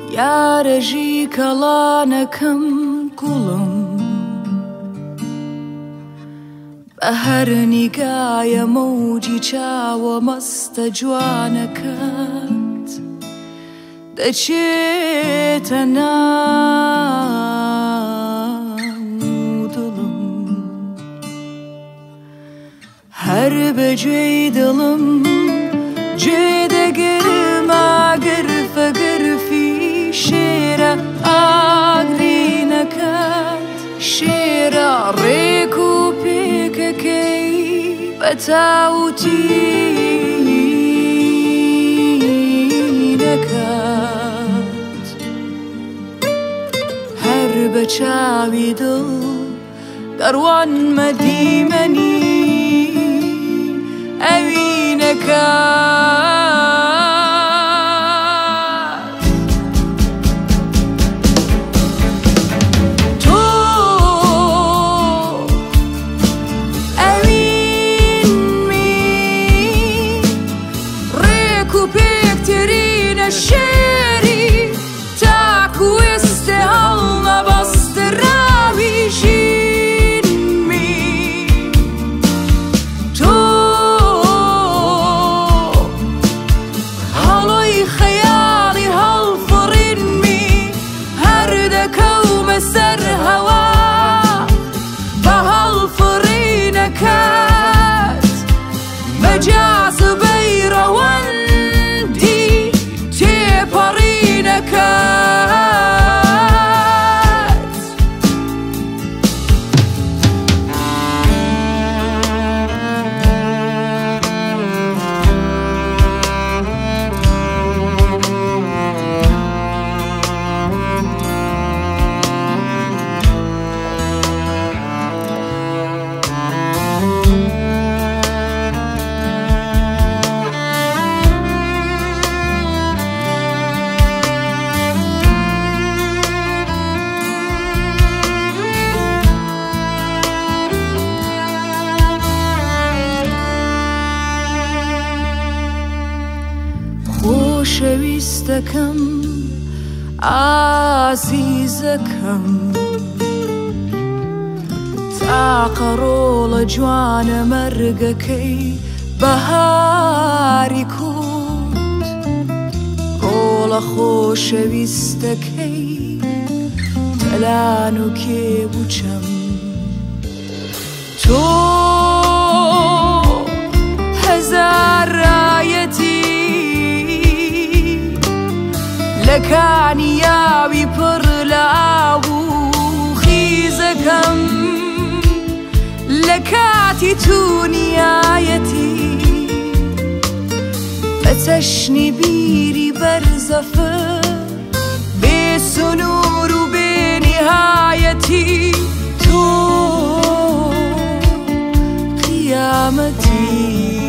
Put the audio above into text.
یارەژی کەڵانەکەم گوڵم بە هەر نیگایە مەوجی چاوە مەستە جوانەکەت دەچێتە ناو دڵم هەر بەگوێی دڵم گوێ دەگرمە گرفە شێرە ئاگرینەکەت شێرە ڕێک و پێکەکەی بە تاوتینەکەت هەر بە چاوی دڵ دەڕوانمە دیمەنی ئەوینەکەت شێری تاکوێستێ هەڵنەبەستە ڕاوی ژینمی تۆ هەڵۆی خەیاڵی هەڵفڕینمی هەر دەکەومە سەر هەوا بە هەڵفڕینەکەت بە جازبەی ڕەوەن خۆشەویستەکەم ئازیزەکەم تاقە ڕۆڵە جوانە مەرگەکەی بەهاری کورد ڕۆڵە خۆشەویستەکەی تەلان و کێبوچەم تۆ هەزار ڕایەتی لەکانی یاوی پڕ لە ئاو و خیزەکەم لە کاتی تونیایەتی بە چەشنی بیری بەرزەفر بێ سنوور و بێ نیهایەتی تۆ قیامەتی